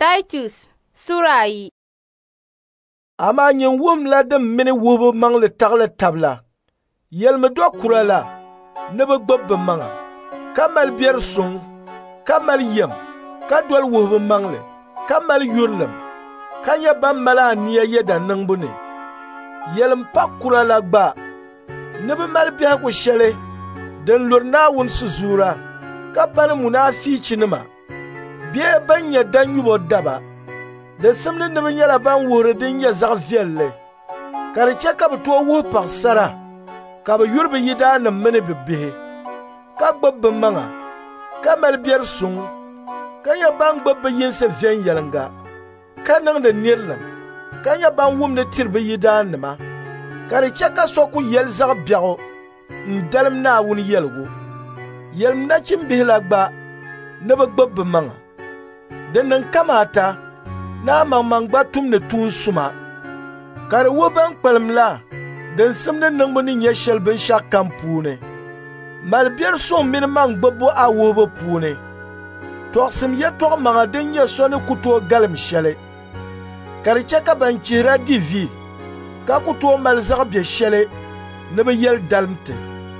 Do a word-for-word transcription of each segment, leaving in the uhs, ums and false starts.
Titus Sura yi. Ama nyin wum la dim mini wubu mangli tagli tabla. Yelmi do kura la ni bi gbib bi maŋa. Ka mali biɛri suŋ, ka mali yem, ka doli wuhubi maŋli, ka mali yurilim, ka nyɛ ban mali aniya yɛda niŋbu ni. Yelim pa kura la gba ni bi mali biɛhigu shɛli din luri Naawuni suzuura ka bani munaafichinima biɛhi ban nyɛ danyubo daba. Di simdi ni bi nyɛla ban wuhiri din nyɛ zaɣ' viɛlli. Ka di chɛ ka bi tooi wuhi paɣasara ka bi yuri bi yidaanim mini bi bihi, ka gbibi bi maŋa, ka mali biɛri suŋ, ka nyɛ ban gbibi bi yinsi viɛnyɛlinga, ka niŋdi nirilim, ka nyɛ ban wumdi tiri bi yidaanima. Ka di chɛ ka so ku yɛli zaɣ' biɛɣu n dalim Naawuni yɛligu. Yelim nachimbihi la gba ni bi gbibi bi maŋa. Di niŋ kamaata na maŋmaŋ gba tumdi tuun suma. Ka di wu ban kpalim la din simdi niŋbu ni nyɛ shɛli binshɛɣu kam puuni. Mali biɛri suŋ mini maŋ gbibbu a wuhibu puuni. Tɔɣisim yɛtɔɣa maŋa din nyɛ so ni ku tooi galim shɛli. Ka di chɛ ka ban chihira di vi ka ku tooi mali zaɣ' biɛ shɛli ni bi yɛli dalimti.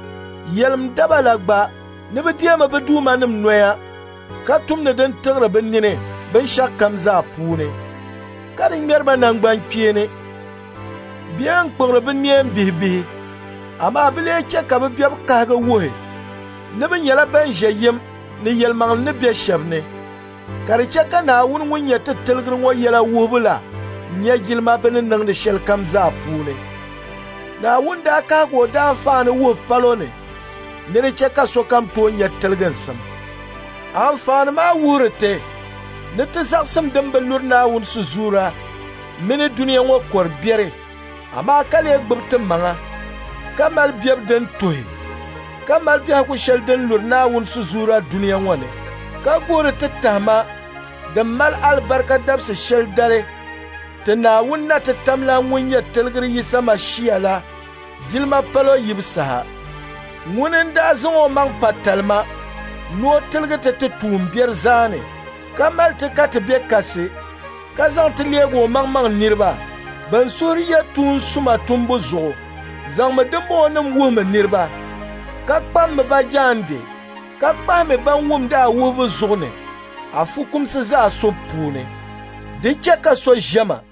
Yelim daba la gba ni bi deemi bi duumanim noya ka tumdi din tiɣiri bi nini binshɛɣu kam zaa puuni. Ka di ŋmɛri ba nangbankpeeni. Biɛhi n kpuɣiri bi neen bihi bihi, amaa bi lee chɛ ka bi biɛbi kahiga wuhi ni bi nyɛla ban ʒe yim ni yɛlimaŋli ni biɛ shɛba ni. Ka di chɛ ka Naawuni ŋun nyɛ ti tiligiri ŋɔ yɛla wuhibu la nyɛ jilima bɛ ni niŋdi shɛli kam zaa puuni. Naawuni daa kahiga o daa faani wuhi palo ni, ni di chɛ ka sokam tooi nyɛ tiliginsim. Anfaani maa wuhiri ti ni ti zaɣisim din bi luri Naawuni suzuura mini duniya ŋɔ kɔri biɛri, amaa ka lee gbibi ti maŋa, ka mali biɛbu din tuhi, ka mali biɛhigu shɛli din luri Naawuni suzuura duniya ŋɔ ni, ka guhiri ti tahima din mali alibarika dabsi shɛli dari ti Naawuni na ti tamlan ŋun nyɛ tiligiri yisa Mashia la jilima palo yibisaha. Ŋuni n daa zaŋ o maŋ pa talima ni o tiligi ti ti tuum biɛri zaani, ka mali ti ka ti be kasi, ka zaŋ ti leegi o maŋmaŋ niriba ban suhuri yɛ tuun suma tumbu zuɣu, zaŋmi dimboonim wuhimi niriba, ka kpammi ba jaandi, ka kpahimi ban wumdi a wuhibu zuɣu ni a fukumsi zaa so puuni. Di chɛ ka so ʒɛma